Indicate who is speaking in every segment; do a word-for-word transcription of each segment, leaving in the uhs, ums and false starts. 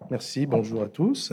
Speaker 1: Merci, bonjour à tous.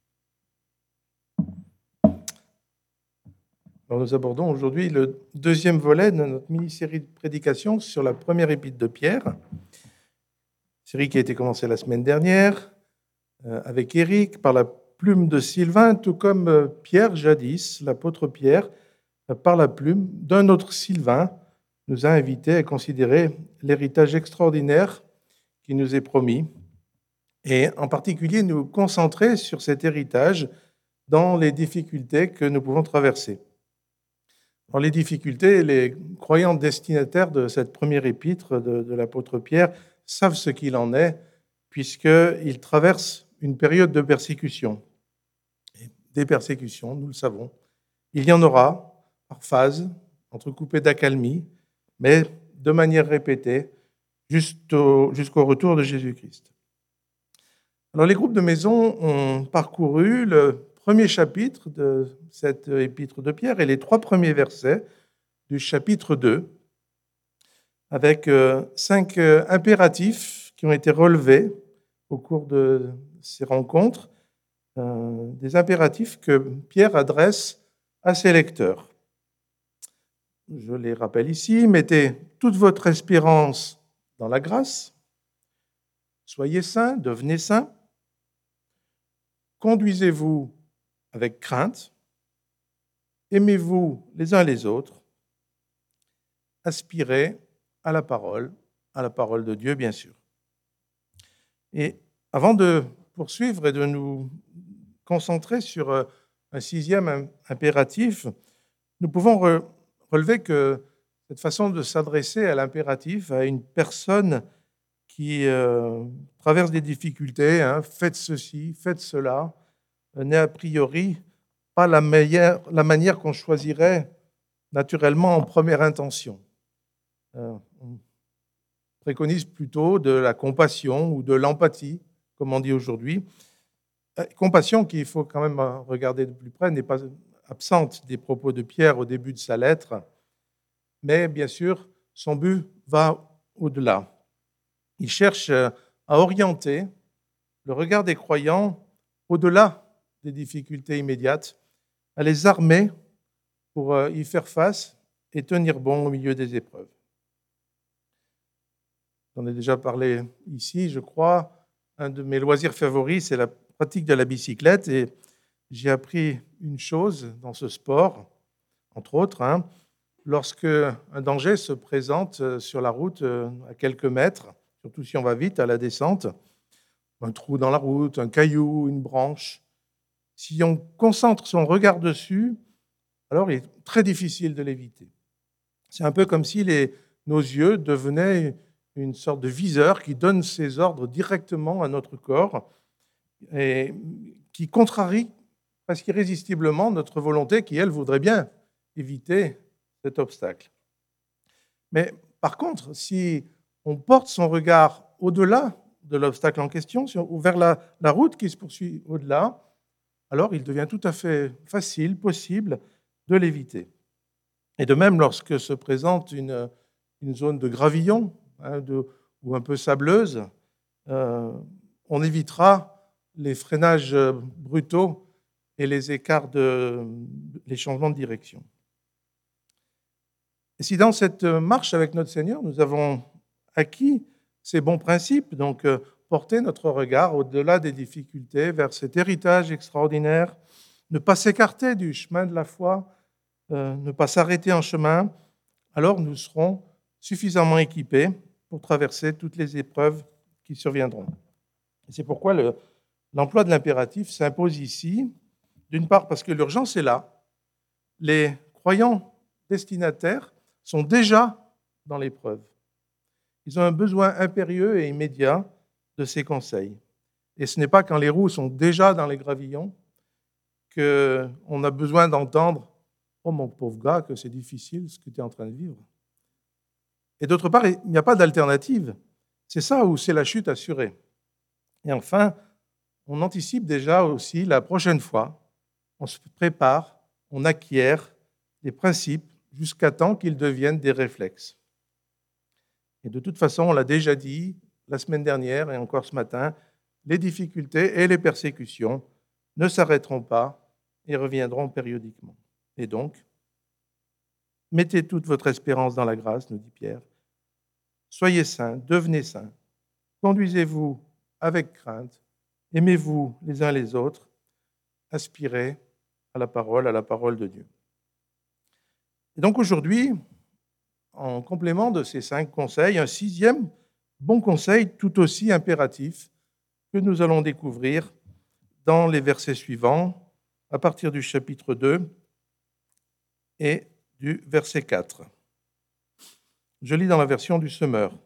Speaker 1: Alors, nous abordons aujourd'hui le deuxième volet de notre mini-série de prédications sur la première épître de Pierre, série qui a été commencée la semaine dernière euh, avec Éric par la plume de Sylvain, tout comme euh, Pierre jadis, l'apôtre Pierre, euh, par la plume d'un autre Sylvain, nous a invités à considérer l'héritage extraordinaire qui nous est promis et en particulier nous concentrer sur cet héritage dans les difficultés que nous pouvons traverser. Dans les difficultés, les croyants destinataires de cette première épître de, de l'apôtre Pierre savent ce qu'il en est, puisqu'ils traversent une période de persécution. Et des persécutions, nous le savons. Il y en aura par phase, entrecoupées d'accalmie, mais de manière répétée, jusqu'au, jusqu'au retour de Jésus-Christ. Alors, les groupes de maison ont parcouru le premier chapitre de cette épître de Pierre et les trois premiers versets du chapitre deux, avec cinq impératifs qui ont été relevés au cours de ces rencontres, des impératifs que Pierre adresse à ses lecteurs. Je les rappelle ici: mettez toute votre espérance dans la grâce, soyez saints, devenez saints, conduisez-vous avec crainte, aimez-vous les uns les autres, aspirez à la parole, à la parole de Dieu, bien sûr. Et avant de poursuivre et de nous concentrer sur un sixième impératif, nous pouvons relever que cette façon de s'adresser à l'impératif, à une personne qui euh, traverse des difficultés, hein, faites ceci, faites cela, n'est a priori pas la, meilleure, la manière qu'on choisirait naturellement en première intention. Euh, on préconise plutôt de la compassion ou de l'empathie, comme on dit aujourd'hui. Euh, compassion qui, il faut quand même regarder de plus près, n'est pas absente des propos de Pierre au début de sa lettre, mais bien sûr, son but va au-delà. Il cherche à orienter le regard des croyants au-delà des difficultés immédiates, à les armer pour y faire face et tenir bon au milieu des épreuves. J'en ai déjà parlé ici, je crois. Un de mes loisirs favoris, c'est la pratique de la bicyclette, et j'ai appris une chose dans ce sport, entre autres, hein, lorsque un danger se présente sur la route à quelques mètres, surtout si on va vite à la descente, un trou dans la route, un caillou, une branche. Si on concentre son regard dessus, alors il est très difficile de l'éviter. C'est un peu comme si les, nos yeux devenaient une sorte de viseur qui donne ses ordres directement à notre corps et qui contrarie presque irrésistiblement notre volonté qui, elle, voudrait bien éviter cet obstacle. Mais par contre, si on porte son regard au-delà de l'obstacle en question, ou vers la, la route qui se poursuit au-delà, alors il devient tout à fait facile, possible, de l'éviter. Et de même, lorsque se présente une, une zone de gravillon, hein, de, ou un peu sableuse, euh, on évitera les freinages brutaux et les écarts, de, les changements de direction. Et si dans cette marche avec notre Seigneur, nous avons acquis ces bons principes, donc euh, porter notre regard au-delà des difficultés vers cet héritage extraordinaire, ne pas s'écarter du chemin de la foi, euh, ne pas s'arrêter en chemin, alors nous serons suffisamment équipés pour traverser toutes les épreuves qui surviendront. Et c'est pourquoi le, l'emploi de l'impératif s'impose ici, d'une part parce que l'urgence est là. Les croyants destinataires sont déjà dans l'épreuve. Ils ont un besoin impérieux et immédiat de ces conseils. Et ce n'est pas quand les roues sont déjà dans les gravillons qu'on a besoin d'entendre « Oh mon pauvre gars, que c'est difficile ce que tu es en train de vivre ». Et d'autre part, il n'y a pas d'alternative. C'est ça où c'est la chute assurée. Et enfin, on anticipe déjà aussi la prochaine fois, on se prépare, on acquiert des principes jusqu'à temps qu'ils deviennent des réflexes. Et de toute façon, on l'a déjà dit la semaine dernière et encore ce matin, les difficultés et les persécutions ne s'arrêteront pas et reviendront périodiquement. Et donc, mettez toute votre espérance dans la grâce, nous dit Pierre. Soyez saints, devenez saints. Conduisez-vous avec crainte. Aimez-vous les uns les autres. Aspirez à la parole, à la parole de Dieu. Et donc aujourd'hui, en complément de ces cinq conseils, un sixième bon conseil tout aussi impératif que nous allons découvrir dans les versets suivants, à partir du chapitre deux et du verset quatre. Je lis dans la version du Semeur.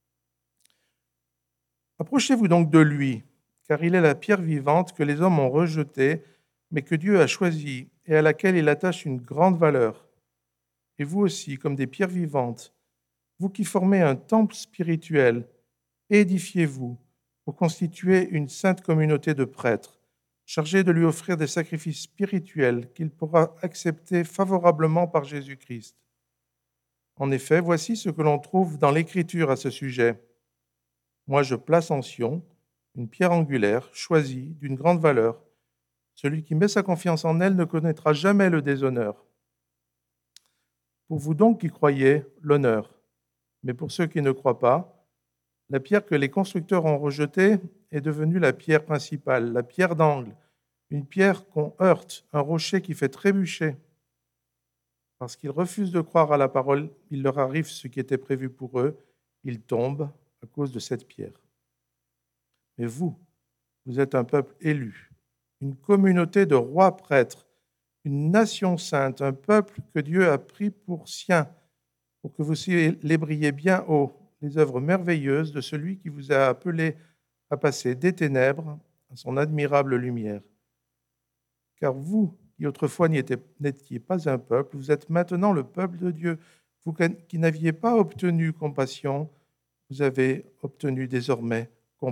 Speaker 1: « Approchez-vous donc de lui, car il est la pierre vivante que les hommes ont rejetée, mais que Dieu a choisie et à laquelle il attache une grande valeur. Et vous aussi, comme des pierres vivantes, vous qui formez un temple spirituel, édifiez-vous pour constituer une sainte communauté de prêtres, chargés de lui offrir des sacrifices spirituels qu'il pourra accepter favorablement par Jésus-Christ. En effet, voici ce que l'on trouve dans l'Écriture à ce sujet. Moi, je place en Sion une pierre angulaire, choisie, d'une grande valeur. Celui qui met sa confiance en elle ne connaîtra jamais le déshonneur. Pour vous donc qui croyez, l'honneur. Mais pour ceux qui ne croient pas, la pierre que les constructeurs ont rejetée est devenue la pierre principale, la pierre d'angle, une pierre qu'on heurte, un rocher qui fait trébucher. Parce qu'ils refusent de croire à la parole, il leur arrive ce qui était prévu pour eux, ils tombent à cause de cette pierre. Mais vous, vous êtes un peuple élu, une communauté de rois prêtres, une nation sainte, un peuple que Dieu a pris pour sien, pour que vous célébriez bien haut les œuvres merveilleuses de celui qui vous a appelé à passer des ténèbres à son admirable lumière. Car vous, qui autrefois n'étiez pas un peuple, vous êtes maintenant le peuple de Dieu. Vous qui n'aviez pas obtenu compassion, vous avez obtenu désormais compassion. »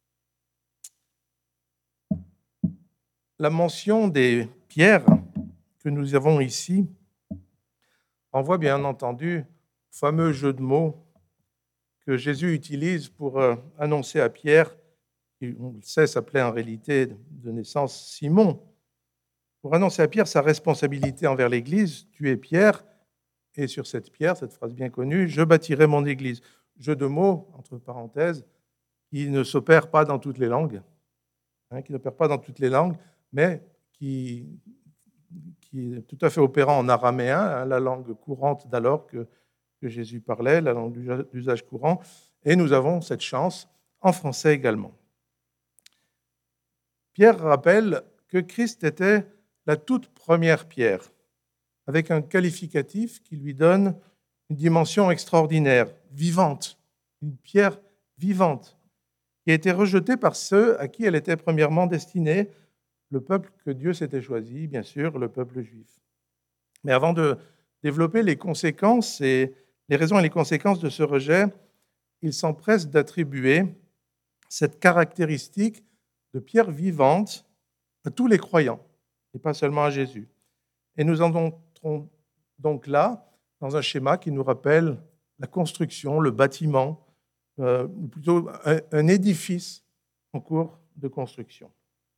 Speaker 1: La mention des pierres que nous avons ici renvoie bien entendu au fameux jeu de mots que Jésus utilise pour annoncer à Pierre, qui, on le sait, s'appelait en réalité de naissance Simon, pour annoncer à Pierre sa responsabilité envers l'Église. Tu es Pierre, et sur cette pierre, cette phrase bien connue, je bâtirai mon Église. Jeu de mots, entre parenthèses, qui ne s'opère pas dans toutes les langues, hein, qui n'opère pas dans toutes les langues, mais qui, qui est tout à fait opérant en araméen, hein, la langue courante d'alors que, que Jésus parlait, la langue d'usage courant, et nous avons cette chance en français également. Pierre rappelle que Christ était la toute première pierre, avec un qualificatif qui lui donne une dimension extraordinaire, vivante, une pierre vivante, qui a été rejetée par ceux à qui elle était premièrement destinée, le peuple que Dieu s'était choisi, bien sûr, le peuple juif. Mais avant de développer les conséquences et les raisons et les conséquences de ce rejet, il s'empresse d'attribuer cette caractéristique de pierre vivante à tous les croyants, et pas seulement à Jésus. Et nous en entrons donc là dans un schéma qui nous rappelle la construction, le bâtiment, euh, ou plutôt un, un édifice en cours de construction.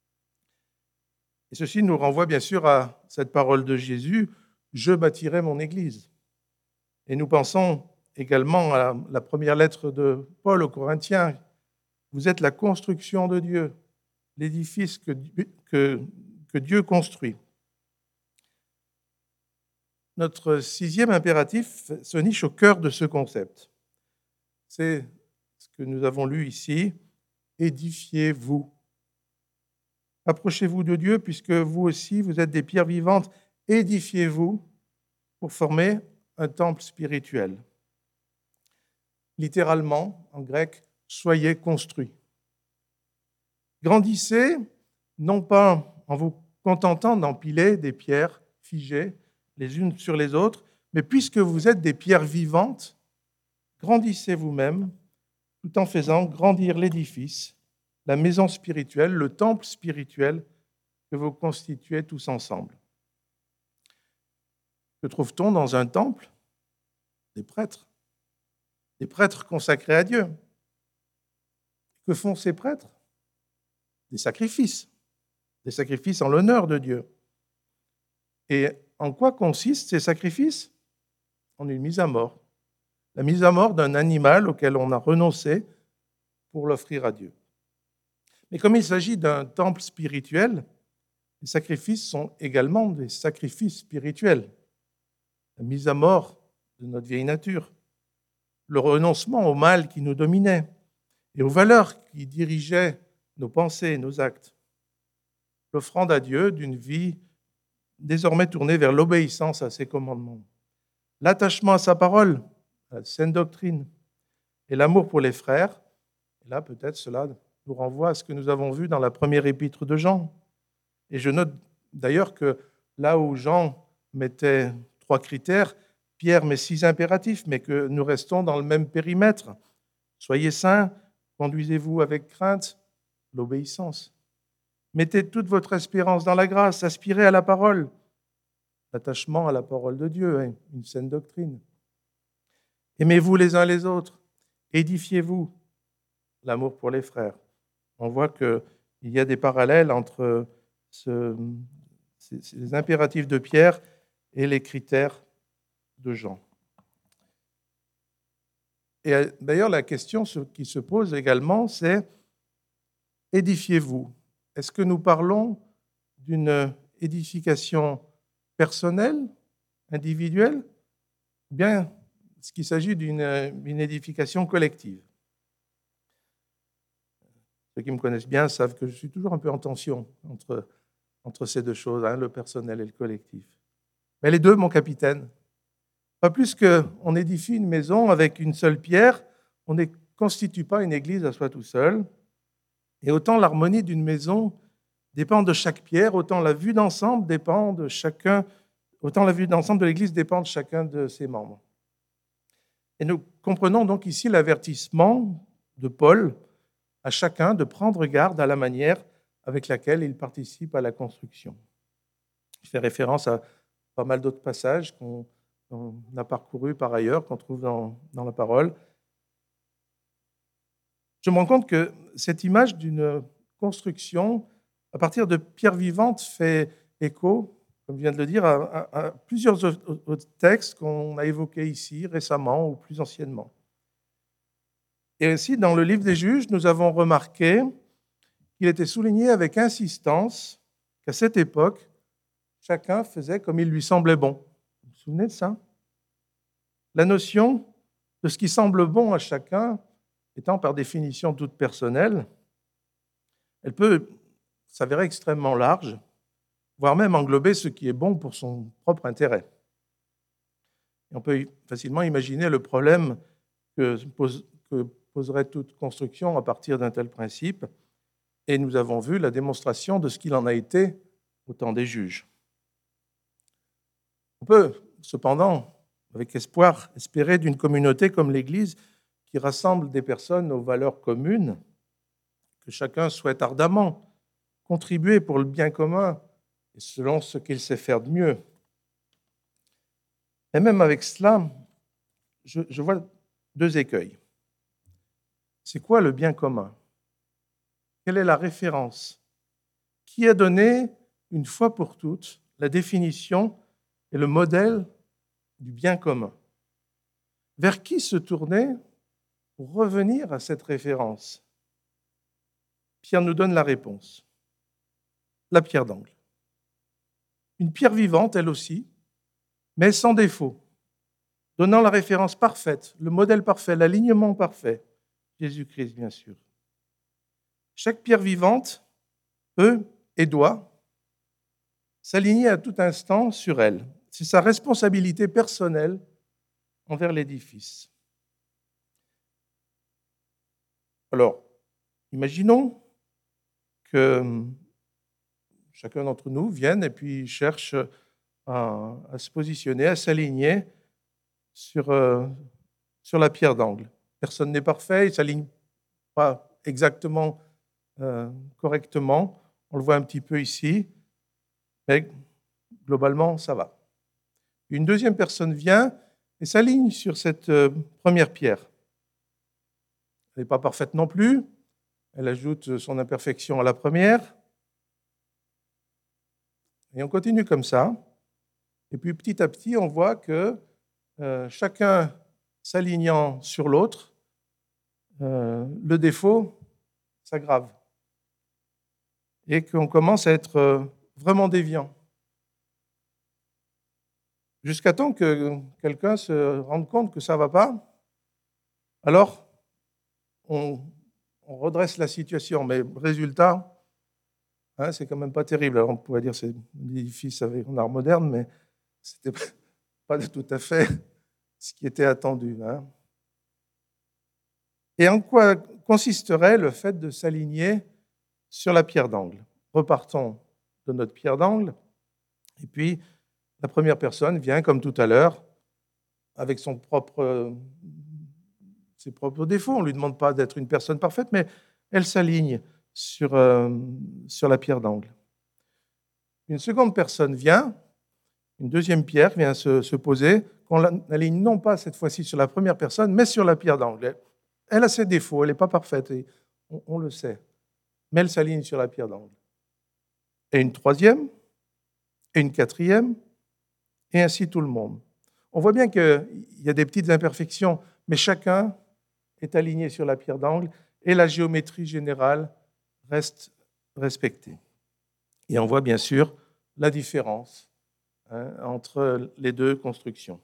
Speaker 1: Et ceci nous renvoie bien sûr à cette parole de Jésus, « Je bâtirai mon Église ». Et nous pensons également à la première lettre de Paul aux Corinthiens, « Vous êtes la construction de Dieu, l'édifice que, que, que Dieu construit ». Notre sixième impératif se niche au cœur de ce concept. C'est ce que nous avons lu ici, « Édifiez-vous ». Approchez-vous de Dieu, puisque vous aussi, vous êtes des pierres vivantes. Édifiez-vous pour former un temple spirituel. Littéralement, en grec, soyez construits. Grandissez, non pas en vous contentant d'empiler des pierres figées les unes sur les autres, mais puisque vous êtes des pierres vivantes, grandissez vous-même tout en faisant grandir l'édifice, la maison spirituelle, le temple spirituel que vous constituez tous ensemble. Que trouve-t-on dans un temple ? Des prêtres. Des prêtres consacrés à Dieu. Que font ces prêtres ? des sacrifices, des sacrifices en l'honneur de Dieu. Et en quoi consistent ces sacrifices? En une mise à mort. La mise à mort d'un animal auquel on a renoncé pour l'offrir à Dieu. Mais comme il s'agit d'un temple spirituel, les sacrifices sont également des sacrifices spirituels. La mise à mort de notre vieille nature, le renoncement au mal qui nous dominait et aux valeurs qui dirigeaient nos pensées et nos actes, l'offrande à Dieu d'une vie désormais tournée vers l'obéissance à ses commandements, l'attachement à sa parole, à la saine doctrine, et l'amour pour les frères. Et là, peut-être cela nous renvoie à ce que nous avons vu dans la première épître de Jean. Et je note d'ailleurs que là où Jean mettait trois critères, Pierre met six impératifs, mais que nous restons dans le même périmètre. Soyez saints, conduisez-vous avec crainte, l'obéissance. Mettez toute votre espérance dans la grâce, aspirez à la parole, l'attachement à la parole de Dieu, hein, une saine doctrine. Aimez-vous les uns les autres, édifiez-vous, l'amour pour les frères. On voit qu'il y a des parallèles entre ce, ces, ces impératifs de Pierre et les critères de Jean. Et d'ailleurs, la question qui se pose également, c'est édifiez-vous. Est-ce que nous parlons d'une édification personnelle, individuelle, ou bien est-ce qu'il s'agit d'une une édification collective? Ceux qui me connaissent bien savent que je suis toujours un peu en tension entre, entre ces deux choses, hein, le personnel et le collectif. Mais les deux, mon capitaine. Pas plus qu'on édifie une maison avec une seule pierre, on ne constitue pas une église à soi tout seul. Et autant l'harmonie d'une maison dépend de chaque pierre, autant la vue d'ensemble dépend de chacun, autant la vue d'ensemble de l'église dépend de chacun de ses membres. Et nous comprenons donc ici l'avertissement de Paul à chacun de prendre garde à la manière avec laquelle il participe à la construction. Je fais référence à pas mal d'autres passages qu'on on a parcourus par ailleurs, qu'on trouve dans, dans la parole. Je me rends compte que cette image d'une construction à partir de pierres vivantes fait écho, comme je viens de le dire, à, à, à plusieurs autres textes qu'on a évoqués ici récemment ou plus anciennement. Et aussi, dans le livre des Juges, nous avons remarqué qu'il était souligné avec insistance qu'à cette époque, chacun faisait comme il lui semblait bon. Vous vous souvenez de ça? La notion de ce qui semble bon à chacun étant par définition toute personnelle, elle peut s'avérer extrêmement large, voire même englober ce qui est bon pour son propre intérêt. Et on peut facilement imaginer le problème que, pose, que poserait toute construction à partir d'un tel principe, et nous avons vu la démonstration de ce qu'il en a été au temps des juges. On peut cependant, avec espoir, espérer d'une communauté comme l'Église qui rassemble des personnes aux valeurs communes, que chacun souhaite ardemment contribuer pour le bien commun et selon ce qu'il sait faire de mieux. Et même avec cela, je, je vois deux écueils. C'est quoi le bien commun? Quelle est la référence? Qui a donné, une fois pour toutes, la définition et le modèle du bien commun? Vers qui se tourner pour revenir à cette référence? Pierre nous donne la réponse. La pierre d'angle. Une pierre vivante, elle aussi, mais sans défaut, donnant la référence parfaite, le modèle parfait, l'alignement parfait. Jésus-Christ, bien sûr. Chaque pierre vivante peut et doit s'aligner à tout instant sur elle. C'est sa responsabilité personnelle envers l'édifice. Alors, imaginons que chacun d'entre nous vienne et puis cherche à, à se positionner, à s'aligner sur, euh, sur la pierre d'angle. Personne n'est parfait, il ne s'aligne pas exactement euh, correctement. On le voit un petit peu ici, mais globalement, ça va. Une deuxième personne vient et s'aligne sur cette euh, première pierre. Elle n'est pas parfaite non plus, elle ajoute son imperfection à la première. Et on continue comme ça. Et puis petit à petit, on voit que euh, chacun s'alignant sur l'autre, euh, le défaut s'aggrave. Et qu'on commence à être euh, vraiment déviant. Jusqu'à temps que quelqu'un se rende compte que ça ne va pas, alors on, on redresse la situation. Mais résultat, hein, c'est quand même pas terrible. Alors on pourrait dire que c'est un édifice avec un art moderne, mais ce n'était pas tout à fait ce qui était attendu. Hein. Et en quoi consisterait le fait de s'aligner sur la pierre d'angle? Repartons de notre pierre d'angle, et puis la première personne vient, comme tout à l'heure, avec son propre, ses propres défauts. On ne lui demande pas d'être une personne parfaite, mais elle s'aligne sur, euh, sur la pierre d'angle. Une seconde personne vient, une deuxième pierre vient se, se poser, qu'on l'aligne non pas cette fois-ci sur la première personne, mais sur la pierre d'angle. Elle a ses défauts, elle n'est pas parfaite, et on, on le sait, mais elle s'aligne sur la pierre d'angle. Et une troisième, et une quatrième, et ainsi tout le monde. On voit bien qu'il y a des petites imperfections, mais chacun est aligné sur la pierre d'angle et la géométrie générale reste respectée. Et on voit bien sûr la différence hein, entre les deux constructions.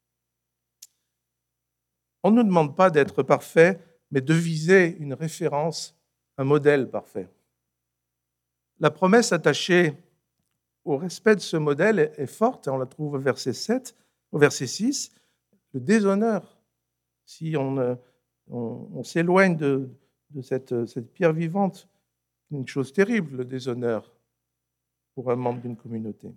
Speaker 1: On ne nous demande pas d'être parfait, mais de viser une référence, un modèle parfait. La promesse attachée au respect de ce modèle est forte, et on la trouve au verset sept, au verset six, le déshonneur. Si on, on, on s'éloigne de, de cette, cette pierre vivante, c'est une chose terrible, le déshonneur, pour un membre d'une communauté.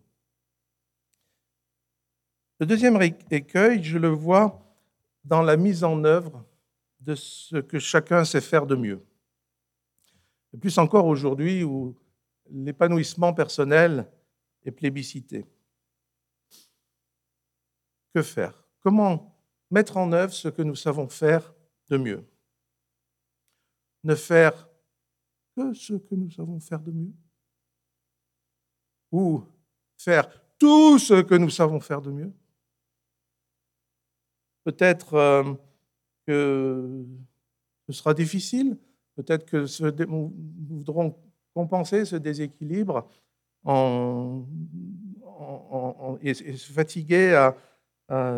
Speaker 1: Le deuxième écueil, je le vois dans la mise en œuvre de ce que chacun sait faire de mieux. Et plus encore aujourd'hui où l'épanouissement personnel est plébiscité. Que faire? Comment mettre en œuvre ce que nous savons faire de mieux? Ne faire que ce que nous savons faire de mieux? Ou faire tout ce que nous savons faire de mieux? Peut-être euh, que ce sera difficile, peut-être que ce, nous voudrons compenser ce déséquilibre en, en, en, et, et se fatiguer à, à,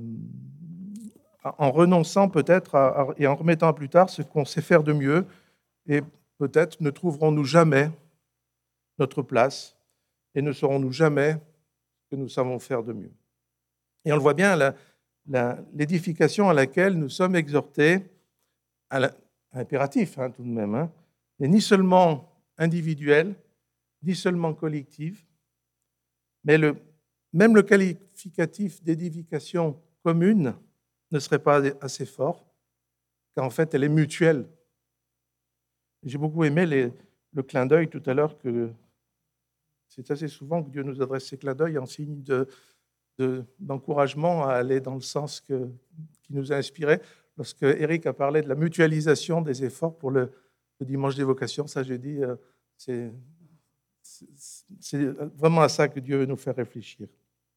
Speaker 1: en renonçant peut-être à, à, et en remettant à plus tard ce qu'on sait faire de mieux, et peut-être ne trouverons-nous jamais notre place et ne saurons-nous jamais ce que nous savons faire de mieux. Et on le voit bien, la, la, l'édification à laquelle nous sommes exhortés, à la, impératif hein, tout de même, hein, n'est ni seulement individuelle, ni seulement collective, mais le, même le qualificatif d'édification commune ne serait pas assez fort, car en fait, elle est mutuelle. J'ai beaucoup aimé les, le clin d'œil tout à l'heure, que c'est assez souvent que Dieu nous adresse ces clins d'œil en signe de, de, d'encouragement à aller dans le sens que, qui nous a inspiré. Lorsque Eric a parlé de la mutualisation des efforts pour le, le dimanche des vocations, ça j'ai dit, euh, c'est, c'est, c'est vraiment à ça que Dieu veut nous faire réfléchir.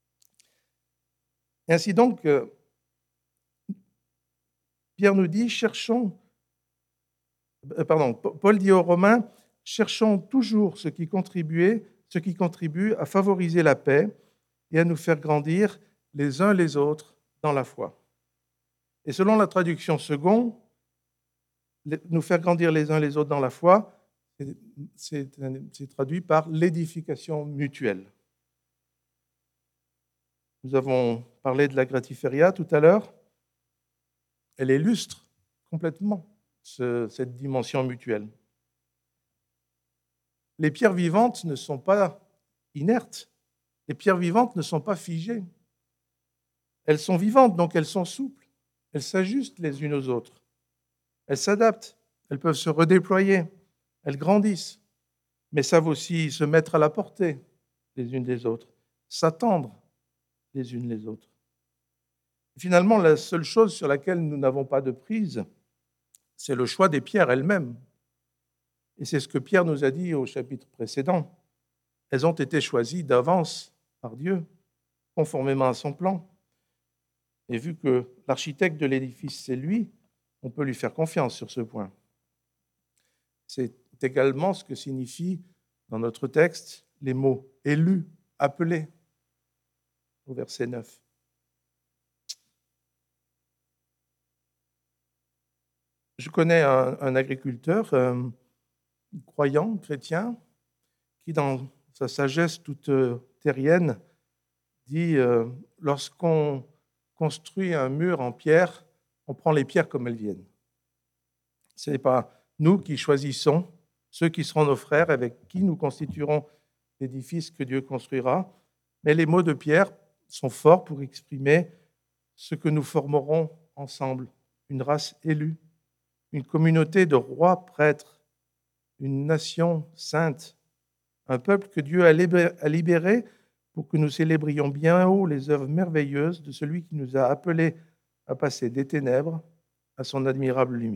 Speaker 1: Et ainsi donc, euh, Pierre nous dit, cherchons, euh, pardon, Paul dit aux Romains, cherchons toujours ce qui contribue, ce qui contribue à favoriser la paix et à nous faire grandir les uns les autres dans la foi. Et selon la traduction seconde, nous faire grandir les uns les autres dans la foi, c'est, c'est traduit par l'édification mutuelle. Nous avons parlé de la gratiferia tout à l'heure. Elle illustre complètement ce, cette dimension mutuelle. Les pierres vivantes ne sont pas inertes. Les pierres vivantes ne sont pas figées. Elles sont vivantes, donc elles sont souples. Elles s'ajustent les unes aux autres. Elles s'adaptent. Elles peuvent se redéployer. Elles grandissent. Mais savent aussi se mettre à la portée les unes des autres, s'attendre les unes les autres. Finalement, la seule chose sur laquelle nous n'avons pas de prise, c'est le choix des pierres elles-mêmes. Et c'est ce que Pierre nous a dit au chapitre précédent. Elles ont été choisies d'avance par Dieu, conformément à son plan. Et vu que l'architecte de l'édifice, c'est lui, on peut lui faire confiance sur ce point. C'est également ce que signifient dans notre texte les mots « élus »,« appelés » au verset neuf. Je connais un, un agriculteur euh, croyant, chrétien, qui, dans sa sagesse toute terrienne, dit euh, « Lorsqu'on construit un mur en pierre, on prend les pierres comme elles viennent. Ce n'est pas nous qui choisissons ceux qui seront nos frères, avec qui nous constituerons l'édifice que Dieu construira, mais les mots de Pierre sont forts pour exprimer ce que nous formerons ensemble, une race élue, une communauté de rois prêtres, une nation sainte, un peuple que Dieu a libéré pour que nous célébrions bien haut les œuvres merveilleuses de celui qui nous a appelés à passer des ténèbres à son admirable lumière. »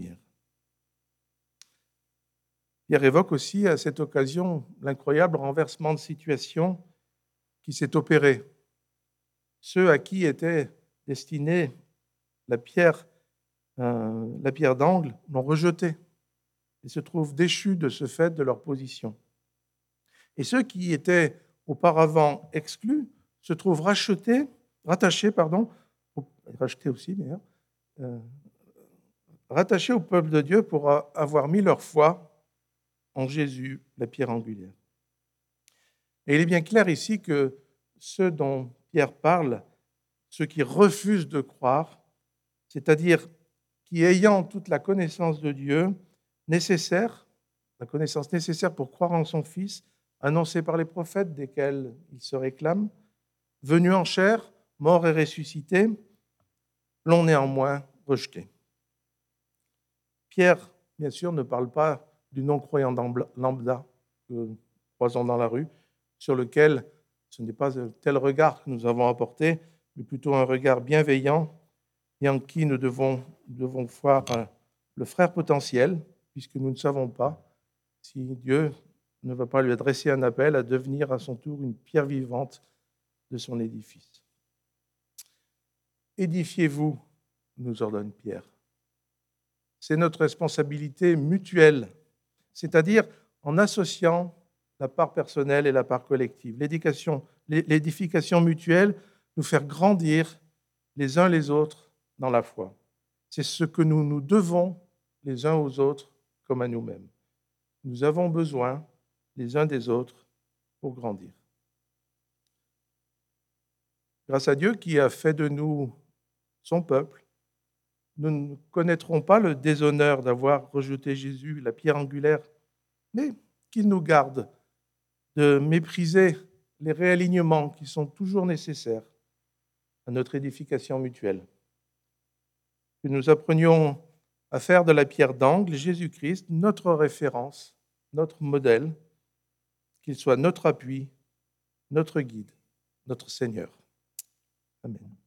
Speaker 1: Pierre évoque aussi à cette occasion l'incroyable renversement de situation qui s'est opéré. Ceux à qui était destinée la pierre, euh, la pierre d'angle l'ont rejetée et se trouvent déchus de ce fait de leur position. Et ceux qui étaient auparavant exclus se trouvent rachetés, rattachés, pardon, rachetés aussi d'ailleurs, euh, rattachés au peuple de Dieu pour avoir mis leur foi en Jésus, la pierre angulaire. Et il est bien clair ici que ceux dont Pierre parle, ceux qui refusent de croire, c'est-à-dire qui, ayant toute la connaissance de Dieu nécessaire, la connaissance nécessaire pour croire en son Fils, annoncé par les prophètes desquels il se réclame, venu en chair, mort et ressuscité, l'ont néanmoins rejeté. Pierre, bien sûr, ne parle pas du non-croyant lambda que nous croisons dans la rue, sur lequel ce n'est pas un tel regard que nous avons apporté, mais plutôt un regard bienveillant et en qui nous devons, devons voir le frère potentiel, puisque nous ne savons pas si Dieu ne va pas lui adresser un appel à devenir à son tour une pierre vivante de son édifice. Édifiez-vous, nous ordonne Pierre. C'est notre responsabilité mutuelle, c'est-à-dire en associant la part personnelle et la part collective. L'éducation, l'édification mutuelle, nous faire grandir les uns les autres dans la foi. C'est ce que nous nous devons les uns aux autres comme à nous-mêmes. Nous avons besoin les uns des autres pour grandir. Grâce à Dieu qui a fait de nous son peuple, nous ne connaîtrons pas le déshonneur d'avoir rejeté Jésus, la pierre angulaire, mais qu'il nous garde de mépriser les réalignements qui sont toujours nécessaires à notre édification mutuelle. Que nous apprenions à faire de la pierre d'angle Jésus-Christ notre référence, notre modèle, qu'il soit notre appui, notre guide, notre Seigneur. Amen.